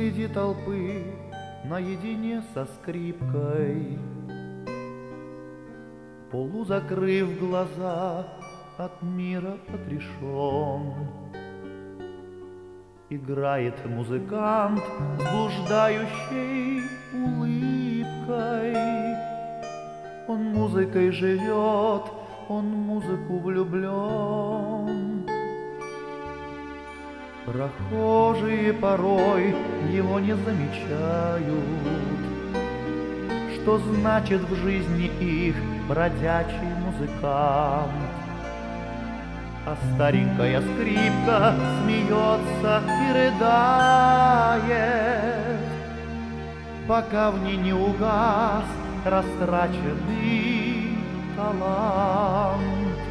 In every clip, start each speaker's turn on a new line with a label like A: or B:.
A: среди толпы наедине со скрипкой, полузакрыв глаза, от мира отрешен. Играет музыкант с блуждающей улыбкой. Он музыкой живет, он музыку влюблен. Прохожие порой его не замечают, что значит в жизни их бродячий музыкант. А старенькая скрипка смеется и рыдает, пока в ней не угас растраченный талант.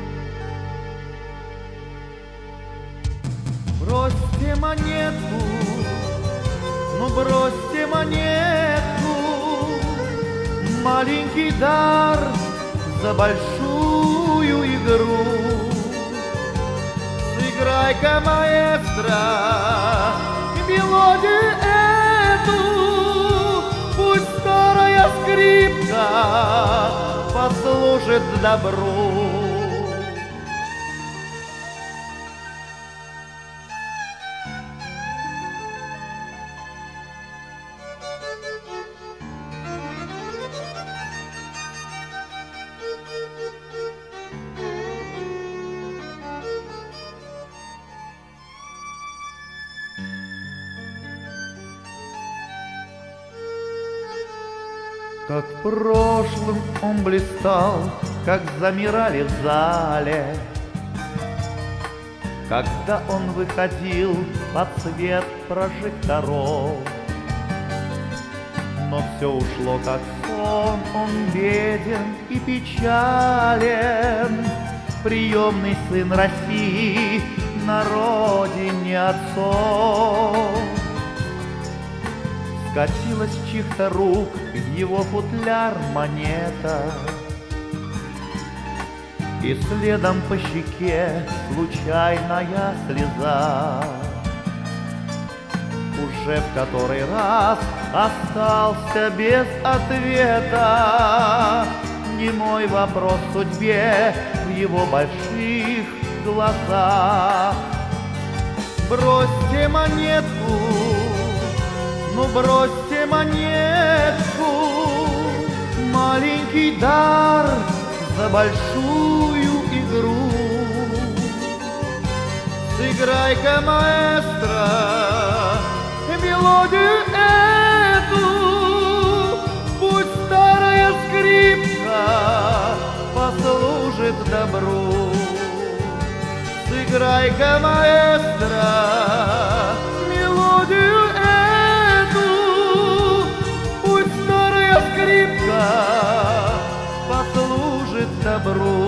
A: Бросьте монетку, ну бросьте монетку, маленький дар за большую игру. Сыграй-ка, маэстро, мелодию эту, пусть старая скрипка послужит добру. Как в прошлом он блистал, как замирали в зале, когда он выходил под свет прожекторов. Но все ушло как сон, он беден и печален, приемный сын России на родине отцов. Скатилась с чьих-то рук в его футляр монета, и следом по щеке случайная слеза. Уже в который раз остался без ответа немой вопрос судьбе в его больших глазах. Бросьте монетку, ну бросьте монетку, маленький дар за большую игру. Сыграй-ка, маэстро, мелодию эту, пусть старая скрипка послужит добру. Сыграй-ка, маэстро, мелодию эту, пусть старая скрипка послужит добру.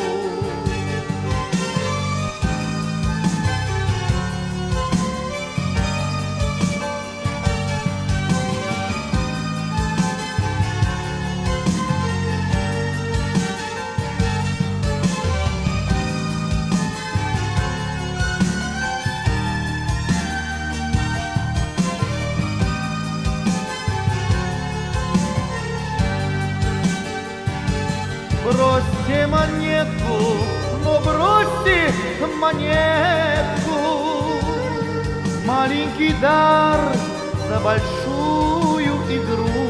A: Бросьте монетку, но бросьте монетку, маленький дар за большую игру.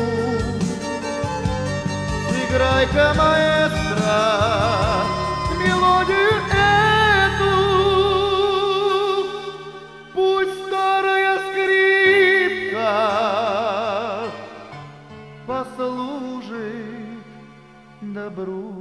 A: Сыграй-ка, маэстро, мелодию эту, пусть старая скрипка послужит добру.